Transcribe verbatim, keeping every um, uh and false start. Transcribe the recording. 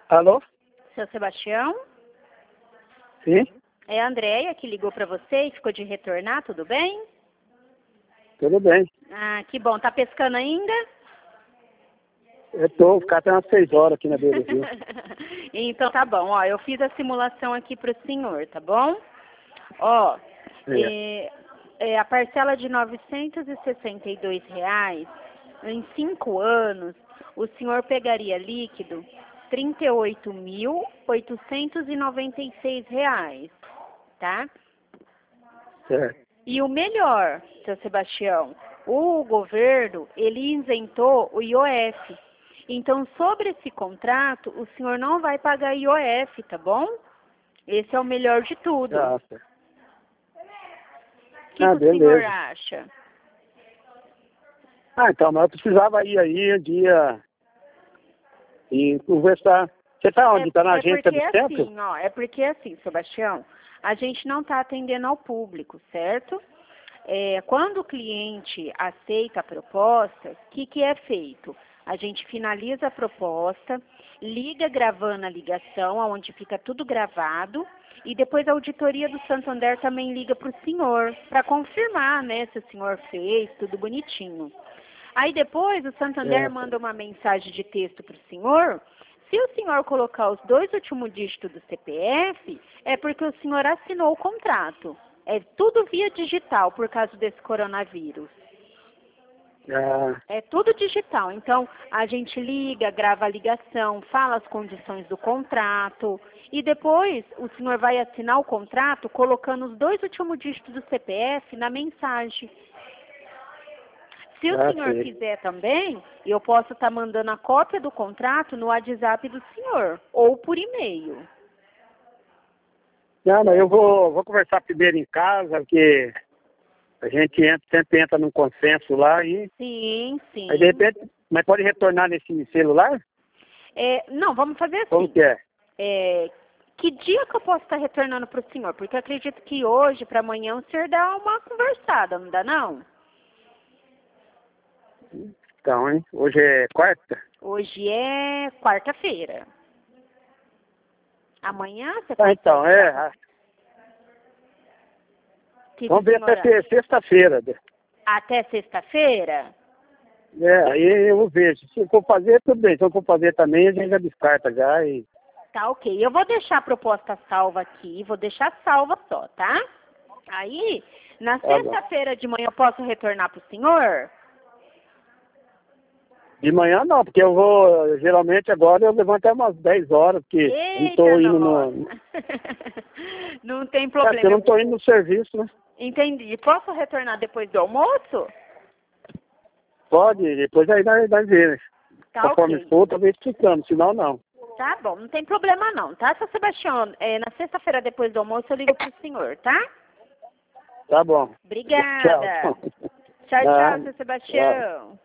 Alô? Seu Sebastião? Sim? É a Andréia que ligou para você e ficou de retornar, tudo bem? Tudo bem. Ah, que bom. Tá pescando ainda? Eu tô, ficar até umas seis horas aqui na beira do rio. Então tá bom. Ó, eu fiz a simulação aqui pro senhor, tá bom? Ó, É. é, é, a parcela de novecentos e sessenta e dois reais, em cinco anos, o senhor pegaria líquido trinta e oito mil, oitocentos e noventa e seis reais, tá? Certo. E o melhor, seu Sebastião, o governo, ele isentou o I O F. Então, sobre esse contrato, o senhor não vai pagar I O F, tá bom? Esse é o melhor de tudo. Ah, certo. O que, Ah, que o senhor beleza. acha? Ah, então, mas eu precisava ir aí um dia e conversar. Você tá onde? Tá na É, é agência porque do centro? assim, ó, é porque assim, Sebastião, a gente não está atendendo ao público, certo? É, quando o cliente aceita a proposta, o que, que é feito? A gente finaliza a proposta, liga gravando a ligação, onde fica tudo gravado, e depois a auditoria do Santander também liga para o senhor, para confirmar, né, se o senhor fez, tudo bonitinho. Aí depois o Santander É. manda uma mensagem de texto para o senhor. Se o senhor colocar os dois últimos dígitos do C P F, é porque o senhor assinou o contrato. É tudo via digital por causa desse coronavírus. Ah, É tudo digital. Então, a gente liga, grava a ligação, fala as condições do contrato. E depois o senhor vai assinar o contrato colocando os dois últimos dígitos do C P F na mensagem. Se o ah, senhor sim. quiser também, eu posso estar mandando a cópia do contrato no WhatsApp do senhor ou por e-mail. Não, mas eu vou, vou conversar primeiro em casa, porque a gente entra, sempre entra num consenso lá e Sim, sim. aí de repente, mas pode retornar nesse celular? É, não, vamos fazer Como assim. que é? É, que dia que eu posso estar retornando para o senhor? Porque eu acredito que hoje, para amanhã, o senhor dá uma conversada, não dá não? Então, hein? Hoje é quarta? Hoje é quarta-feira. Amanhã você Ah, consegue então, dar? é. ah, Que que o Vamos ver senhor até acha? se- sexta-feira. Até sexta-feira? É, aí eu vejo. Se for fazer, tudo bem. Se eu for fazer também, a gente já descarta já e... Tá, ok. Eu vou deixar a proposta salva aqui, vou deixar salva só, tá? Aí, na Tá bom. sexta-feira de manhã eu posso retornar pro senhor? De manhã não, porque eu vou, geralmente agora eu levanto até umas dez horas, porque eu não Eita, estou indo nossa. no... Não tem É, porque eu problema. não estou indo no serviço, né? Entendi. Posso retornar depois do almoço? Pode, depois aí nós, nós vemos. Tá, Conforme ok. for, talvez ficamos, senão não. Tá bom, não tem problema não, tá, seu Sebastião? É, na sexta-feira depois do almoço eu ligo pro senhor, tá? Tá bom. Obrigada. Tchau. Tchau, tchau, Ah, seu tchau. Sebastião.